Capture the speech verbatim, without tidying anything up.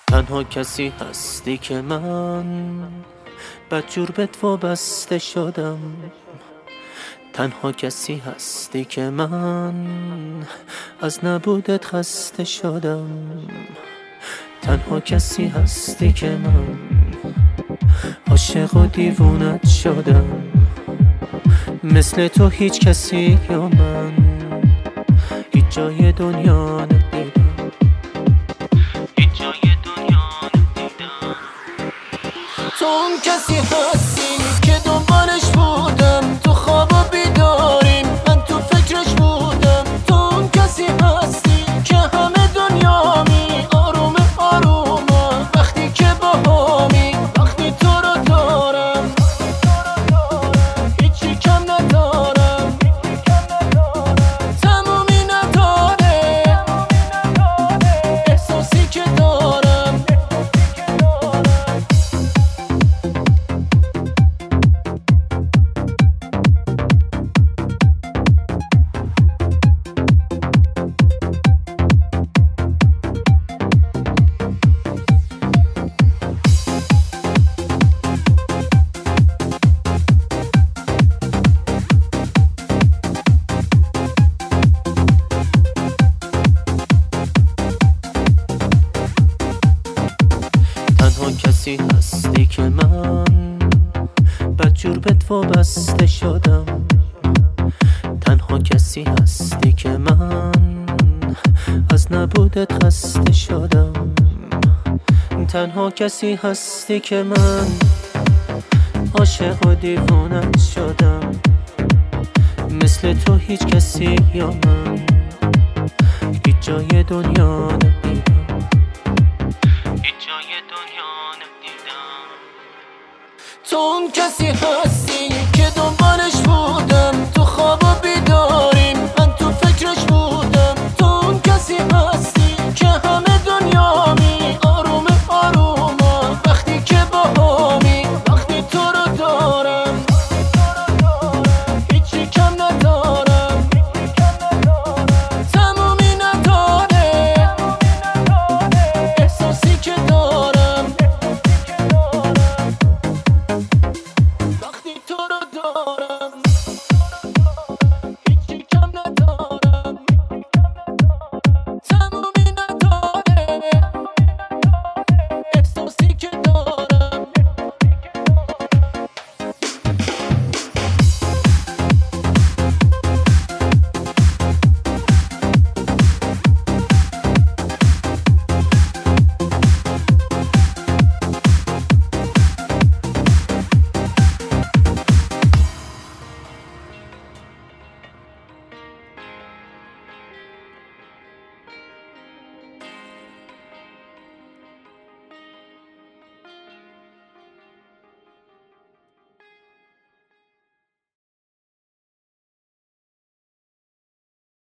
تنها کسی هستی که من بدجور بهت وابسته شدم. تنها کسی هستی که من از نبودت خسته شدم. تنها کسی هستی که من عاشق و دیوونت شدم. مثل تو هیچ کسی یا من هیچ جای دنیا ندیدم. هیچ جای دنیا ندیدم. تو اون کسی هستی که دنبالش بودم، تو خواب و بیداریم من تو فکرش بودم. تو اون کسی هستی که همه دنیامی آروم آرومم وقتی که باهامی، وقتی تو رو دارم هیچی کم ندارم، تمومی نداره احساسی که دارم. تنها کسی هستی که من بدجور بهت وابسته شدم. تنها کسی هستی که من از نبودت خسته شدم. تنها کسی هستی که من عاشق و دیوونت شدم. مثل تو هیچ کسی یا من هیچ جای دنیا ندیدم. جای دنیا ندیدم. تو اون کسی هستی که دنبالش